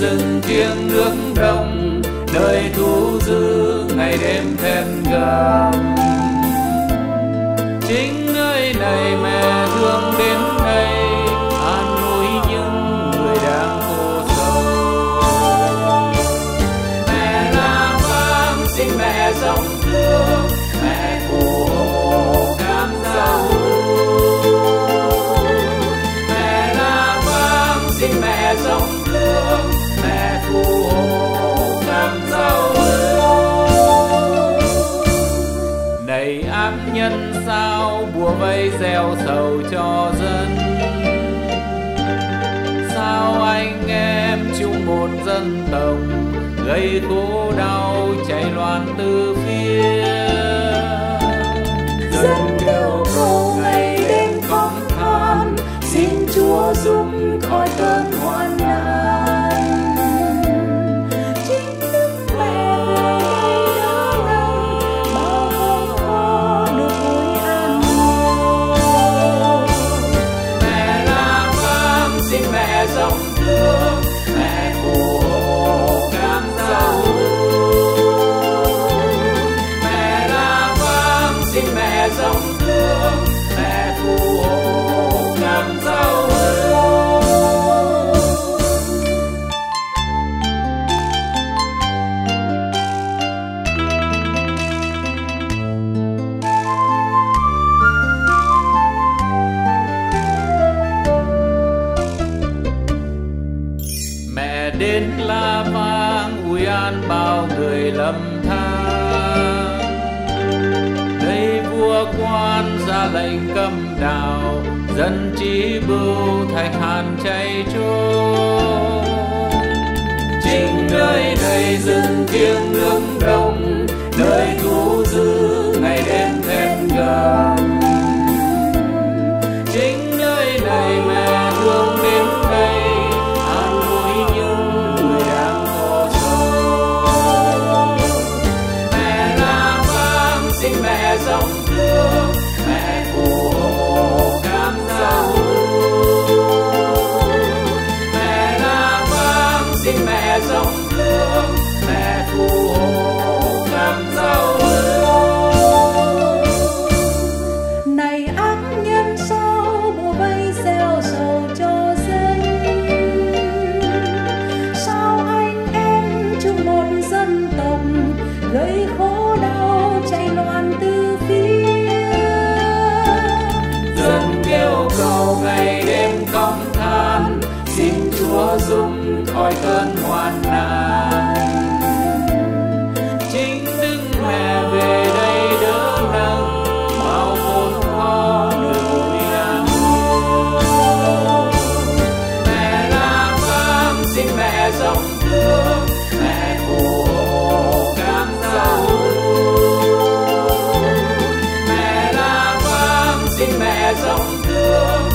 rừng tiếng nước đông, nơi thú dữ ngày đêm thét gầm. Chính nơi này mẹ thương đến đây, an ủi những người đang khổ sầu. Mẹ La Vang xin mẹ dòng nước, mẹ phù hộ cam rau. Mẹ La Vang xin mẹ dòng nước, mẹ phù hộ cam rau. Này ác nhân sao bùa vây gieo sầu cho dân, sao anh em chung một dân tộc gây khổ đau chạy loạn từ phía. Dân kêu cầu ngày đêm khóc than, xin Chúa giúp khỏi cơn hoạn nạn. Chính Đức Mẹ về đây đỡ đần, bao khốn khó được vui an vui. Mẹ La Vang xin mẹ dòng nước, mẹ phù hộ cam rau. Mẹ La Vang xin mẹ dòng nước, mẹ phù hộ cam rau. Mẹ đến La Vang ủi an bao người lầm than, đây vua quan ra lệnh cấm đạo, dân trí bưu thạch hàn chạy trốn. Chính nơi này rừng thiêng nước đông, nơi thú dữ ngày đêm thét gầm. Chính nơi này mẹ thương đến đây, an ủi những người đang khổ sầu. Mẹ La Vang xin mẹ dòng nước, mẹ phù hộ cam rau. Mẹ La Vang xin mẹ dòng nước, mẹ phù hộ cam rau. Này ác nhân sao bùa vây gieo sầu cho dân, sao anh em chung một dân tộc gây khổ đau chạy loạn từ phía. Dân kêu cầu ngày đêm khóc than, xin Chúa giúp khỏi cơn hoạn nạn. Chính Đức Mẹ về đây đỡ nâng, bao khốn khó được vui an vui. Mẹ La Vang xin mẹ dòng nước, mẹ phù hộ cam rau. Mẹ La Vang xin mẹ dòng nước,